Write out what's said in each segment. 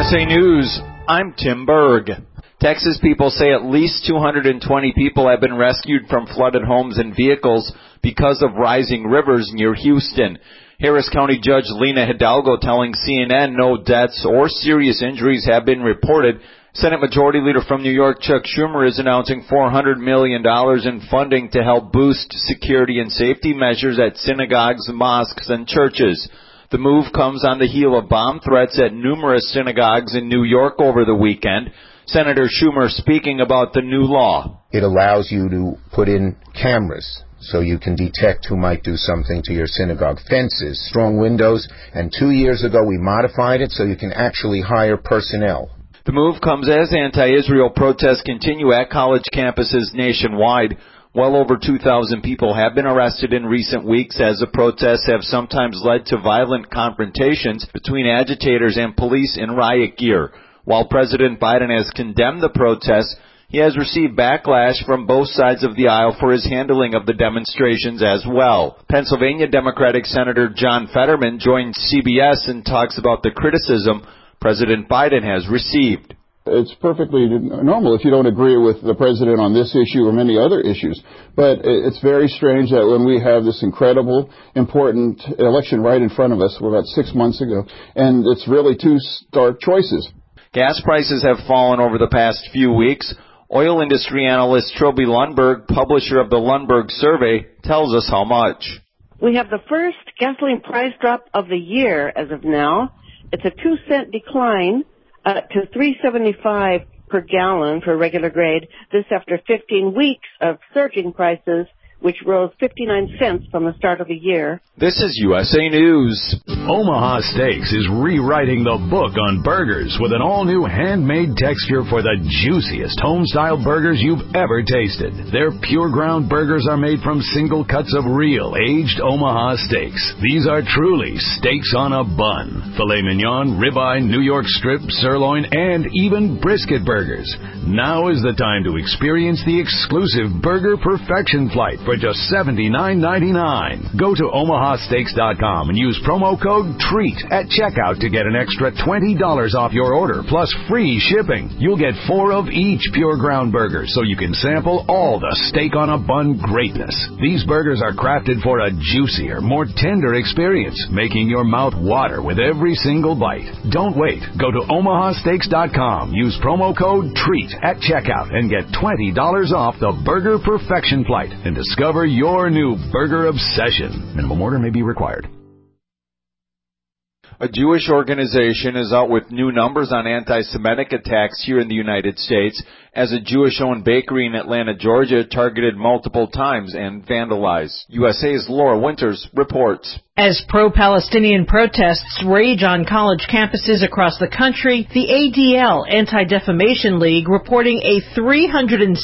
USA News, I'm Tim Berg. Texas people say at least 220 people have been rescued from flooded homes and vehicles because of rising rivers near Houston. Harris County Judge Lena Hidalgo telling CNN no deaths or serious injuries have been reported. Senate Majority Leader from New York, Chuck Schumer, is announcing $400 million in funding to help boost security and safety measures at synagogues, mosques, and churches. The move comes on the heel of bomb threats at numerous synagogues in New York over the weekend. Senator Schumer speaking about the new law. It allows you to put in cameras so you can detect who might do something to your synagogue. Fences, strong windows, and 2 years ago we modified it so you can actually hire personnel. The move comes as anti-Israel protests continue at college campuses nationwide. Well over 2,000 people have been arrested in recent weeks as the protests have sometimes led to violent confrontations between agitators and police in riot gear. While President Biden has condemned the protests, he has received backlash from both sides of the aisle for his handling of the demonstrations as well. Pennsylvania Democratic Senator John Fetterman joined CBS and talks about the criticism President Biden has received. It's perfectly normal if you don't agree with the president on this issue or many other issues. But it's very strange that when we have this incredible, important election right in front of us, about 6 months ago, and it's really two stark choices. Gas prices have fallen over the past few weeks. Oil industry analyst Trilby Lundberg, publisher of the Lundberg Survey, tells us how much. We have the first gasoline price drop of the year as of now. It's a 2-cent decline to $3.75 per gallon for regular grade. This after 15 weeks of surging prices, which rose 59 cents from the start of the year. This is USA News. Omaha Steaks is rewriting the book on burgers with an all-new handmade texture for the juiciest home-style burgers you've ever tasted. Their pure ground burgers are made from single cuts of real aged Omaha steaks. These are truly steaks on a bun. Filet mignon, ribeye, New York strip, sirloin, and even brisket burgers. Now is the time to experience the exclusive Burger Perfection Flight for just $79.99. Go to omahasteaks.com and use promo code TREAT at checkout to get an extra $20 off your order plus free shipping. You'll get 4 of each pure ground burger so you can sample all the steak on a bun greatness. These burgers are crafted for a juicier, more tender experience, making your mouth water with every single bite. Don't wait. Go to omahasteaks.com. Use promo code TREAT at checkout and get $20 off the Burger Perfection Flight and discover your new burger obsession. Minimum order may be required. A Jewish organization is out with new numbers on anti-Semitic attacks here in the United States as a Jewish-owned bakery in Atlanta, Georgia, targeted multiple times and vandalized. USA's Laura Winters reports. As pro-Palestinian protests rage on college campuses across the country, the ADL, Anti-Defamation League, reporting a 360%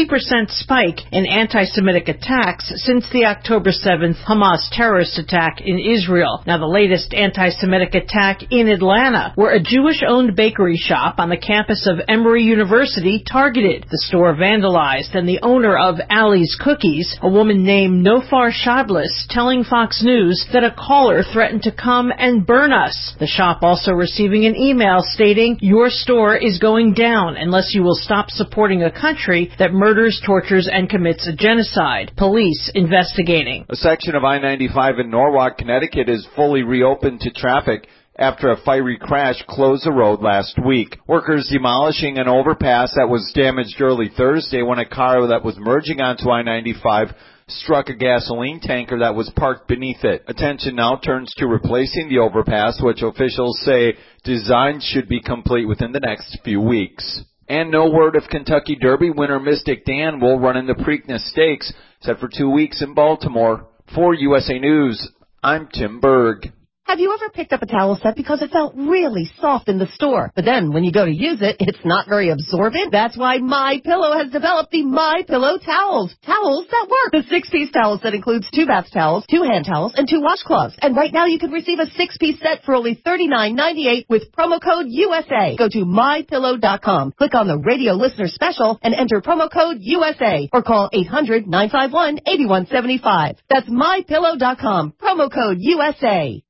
spike in anti-Semitic attacks since the October 7th Hamas terrorist attack in Israel. Now, the latest anti-Semitic attack in Atlanta, where a Jewish-owned bakery shop on the campus of Emory University targeted. The store vandalized, and the owner of Ali's Cookies, a woman named Nofar Shadlis, telling Fox News that a caller threatened to come and burn us. The shop also receiving an email stating, "Your store is going down unless you will stop supporting a country that murders, tortures, and commits a genocide." Police investigating. A section of I-95 in Norwalk, Connecticut is fully reopened to traffic after a fiery crash closed the road last week. Workers demolishing an overpass that was damaged early Thursday when a car that was merging onto I-95 struck a gasoline tanker that was parked beneath it. Attention now turns to replacing the overpass, which officials say design should be complete within the next few weeks. And no word if Kentucky Derby winner Mystic Dan will run in the Preakness Stakes, set for 2 weeks in Baltimore. For USA News, I'm Tim Berg. Have you ever picked up a towel set because it felt really soft in the store, but then when you go to use it, it's not very absorbent? That's why MyPillow has developed the MyPillow towels. Towels that work. The 6-piece towel set includes 2 bath towels, 2 hand towels, and 2 washcloths. And right now you can receive a 6-piece set for only $39.98 with promo code USA. Go to MyPillow.com, click on the radio listener special, and enter promo code USA, or call 800-951-8175. That's MyPillow.com, promo code USA.